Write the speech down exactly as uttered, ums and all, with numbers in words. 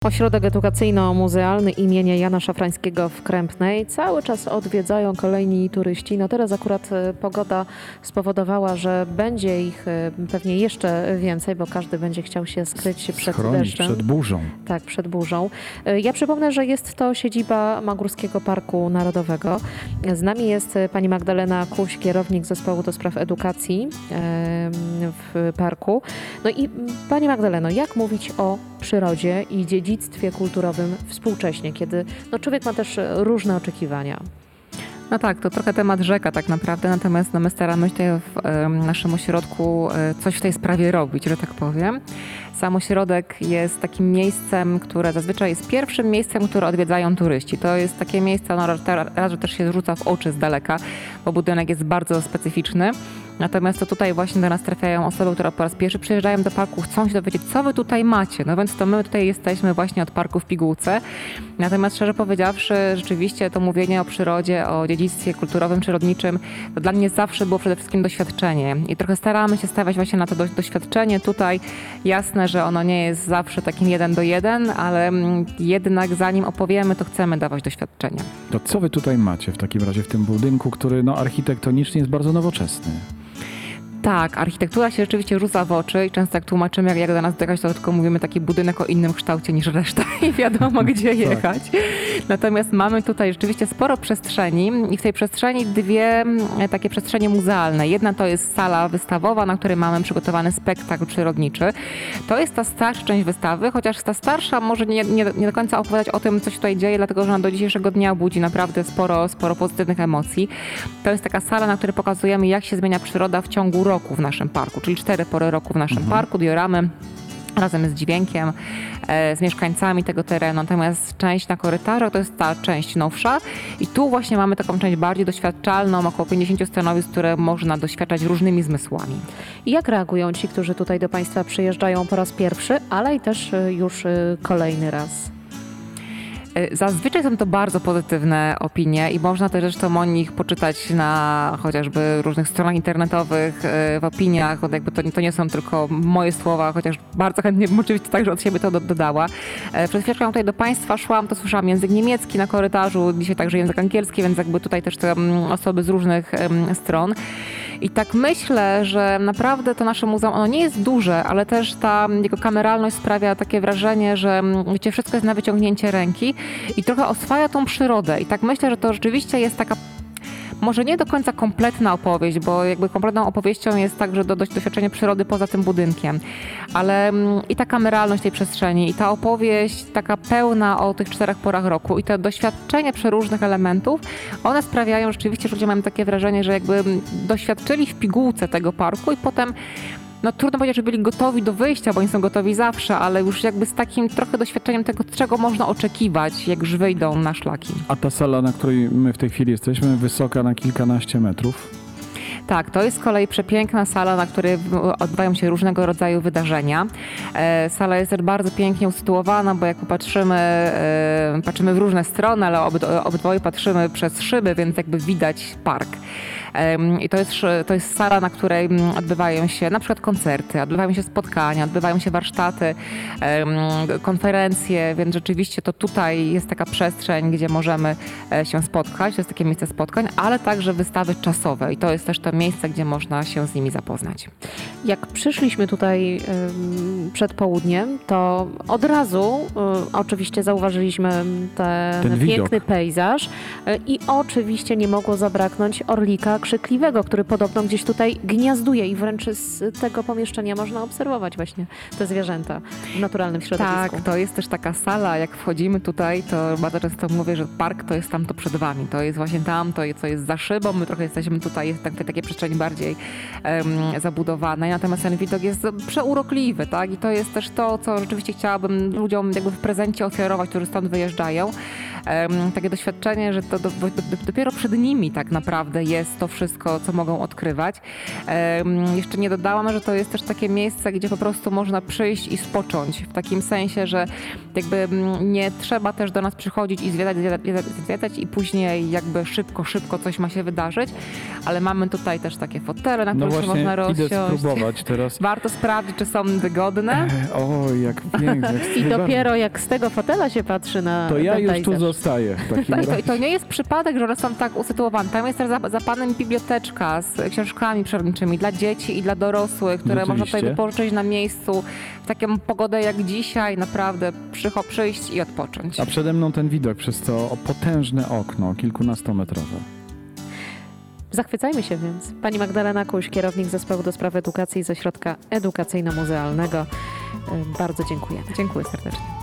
Ośrodek edukacyjno-muzealny imienia Jana Szafrańskiego w Krępnej cały czas odwiedzają kolejni turyści. No teraz akurat pogoda spowodowała, że będzie ich pewnie jeszcze więcej, bo każdy będzie chciał się skryć przed Schronić deszczem. przed burzą. Tak, przed burzą. Ja przypomnę, że jest to siedziba Magórskiego Parku Narodowego. Z nami jest pani Magdalena Kuś, kierownik zespołu do spraw edukacji w parku. No i pani Magdaleno, jak mówić o przyrodzie i dziedzictwie kulturowym współcześnie, kiedy no, człowiek ma też różne oczekiwania? No tak, to trochę temat rzeka tak naprawdę, natomiast no, my staramy się w e, naszym ośrodku e, coś w tej sprawie robić, że tak powiem. Sam ośrodek jest takim miejscem, które zazwyczaj jest pierwszym miejscem, które odwiedzają turyści. To jest takie miejsce, no, raz, że też się rzuca w oczy z daleka, bo budynek jest bardzo specyficzny. Natomiast to tutaj właśnie do nas trafiają osoby, które po raz pierwszy przyjeżdżają do parku, chcą się dowiedzieć, co wy tutaj macie. No więc to my tutaj jesteśmy właśnie od parku w pigułce. Natomiast szczerze powiedziawszy, rzeczywiście to mówienie o przyrodzie, o dziedzictwie kulturowym, przyrodniczym, to dla mnie zawsze było przede wszystkim doświadczenie. I trochę staramy się stawiać właśnie na to do, doświadczenie. Tutaj jasne, że ono nie jest zawsze takim jeden do jeden, ale jednak zanim opowiemy, to chcemy dawać doświadczenia. To co wy tutaj macie w takim razie w tym budynku, który no, architektonicznie jest bardzo nowoczesny? Tak, architektura się rzeczywiście rzuca w oczy i często jak tłumaczymy, jak, jak do nas dojechać, to tylko mówimy taki budynek o innym kształcie niż reszta i wiadomo, gdzie jechać. Natomiast mamy tutaj rzeczywiście sporo przestrzeni i w tej przestrzeni dwie takie przestrzenie muzealne. Jedna to jest sala wystawowa, na której mamy przygotowany spektakl przyrodniczy. To jest ta starsza część wystawy, chociaż ta starsza może nie, nie, nie do końca opowiadać o tym, co się tutaj dzieje, dlatego że ona do dzisiejszego dnia budzi naprawdę sporo, sporo pozytywnych emocji. To jest taka sala, na której pokazujemy, jak się zmienia przyroda w ciągu roku w naszym parku, czyli cztery pory roku w naszym mhm. parku, dioramy razem z dźwiękiem, e, z mieszkańcami tego terenu. Natomiast część na korytarzach to jest ta część nowsza i tu właśnie mamy taką część bardziej doświadczalną, około pięćdziesiąt stanowisk, które można doświadczać różnymi zmysłami. I jak reagują ci, którzy tutaj do Państwa przyjeżdżają po raz pierwszy, ale i też już kolejny raz? Zazwyczaj są to bardzo pozytywne opinie i można też zresztą o nich poczytać na chociażby różnych stronach internetowych, w opiniach. Jakby to, to nie są tylko moje słowa, chociaż bardzo chętnie bym oczywiście także od siebie to dodała. Przed chwileczką tutaj do Państwa szłam, to słyszałam język niemiecki na korytarzu, dzisiaj także język angielski, więc jakby tutaj też te osoby z różnych stron. I tak myślę, że naprawdę to nasze muzeum, ono nie jest duże, ale też ta jego kameralność sprawia takie wrażenie, że wiecie, wszystko jest na wyciągnięcie ręki i trochę oswaja tą przyrodę. I tak myślę, że to rzeczywiście jest taka może nie do końca kompletna opowieść, bo jakby kompletną opowieścią jest także do, doświadczenie przyrody poza tym budynkiem. Ale i ta kameralność tej przestrzeni, i ta opowieść taka pełna o tych czterech porach roku, i to doświadczenie przeróżnych elementów, one sprawiają rzeczywiście, że ludzie mają takie wrażenie, że jakby doświadczyli w pigułce tego parku i potem no trudno powiedzieć, że byli gotowi do wyjścia, bo oni są gotowi zawsze, ale już jakby z takim trochę doświadczeniem tego, czego można oczekiwać, jak już wyjdą na szlaki. A ta sala, na której my w tej chwili jesteśmy, wysoka na kilkanaście metrów. Tak, to jest z kolei przepiękna sala, na której odbywają się różnego rodzaju wydarzenia. E, sala jest też bardzo pięknie usytuowana, bo jak popatrzymy, e, patrzymy w różne strony, ale obyd- obydwoje patrzymy przez szyby, więc jakby widać park. I to jest, to jest sala, na której odbywają się na przykład koncerty, odbywają się spotkania, odbywają się warsztaty, konferencje, więc rzeczywiście to tutaj jest taka przestrzeń, gdzie możemy się spotkać, to jest takie miejsce spotkań, ale także wystawy czasowe i to jest też to miejsce, gdzie można się z nimi zapoznać. Jak przyszliśmy tutaj przed południem, to od razu oczywiście zauważyliśmy ten, ten piękny widok. Pejzaż i oczywiście nie mogło zabraknąć orlika krzykliwego, który podobno gdzieś tutaj gniazduje i wręcz z tego pomieszczenia można obserwować właśnie te zwierzęta w naturalnym środowisku. Tak, to jest też taka sala, jak wchodzimy tutaj, to bardzo często mówię, że park to jest tam to przed wami, to jest właśnie tam, to co jest za szybą, my trochę jesteśmy tutaj, jest takie, takie przestrzeni bardziej um, zabudowane, natomiast ten widok jest przeurokliwy, tak, i to jest też to, co rzeczywiście chciałabym ludziom jakby w prezencie ofiarować, którzy stąd wyjeżdżają. Um, takie doświadczenie, że to do, do, dopiero przed nimi tak naprawdę jest to wszystko, co mogą odkrywać. Jeszcze nie dodałam, że to jest też takie miejsce, gdzie po prostu można przyjść i spocząć. W takim sensie, że jakby nie trzeba też do nas przychodzić i zwiedzać, zwiedzać, zwiedzać i później jakby szybko, szybko coś ma się wydarzyć, ale mamy tutaj też takie fotele, na No których się właśnie, można idę rozsiąść. spróbować teraz. Warto sprawdzić, czy są wygodne. E, o, jak pięknie. jak I bardzo. dopiero jak z tego fotela się patrzy na To ja ten już tu pejzaż. zostaję w takim Tak, to, razie. to nie jest przypadek, że one są tak usytuowane. Tam jest też za, za panem biblioteczka z książkami przyrodniczymi dla dzieci i dla dorosłych, które można Rzeczywiście. tutaj wypożyczyć na miejscu w taką pogodę jak dzisiaj. Naprawdę przycho, przyjść i odpocząć. A przede mną ten widok przez to potężne okno, kilkunastometrowe. Zachwycajmy się więc. Pani Magdalena Kuś, kierownik Zespołu do Spraw Edukacji z Ośrodka Edukacyjno-Muzealnego. Y, Bardzo dziękujemy. Dziękuję serdecznie.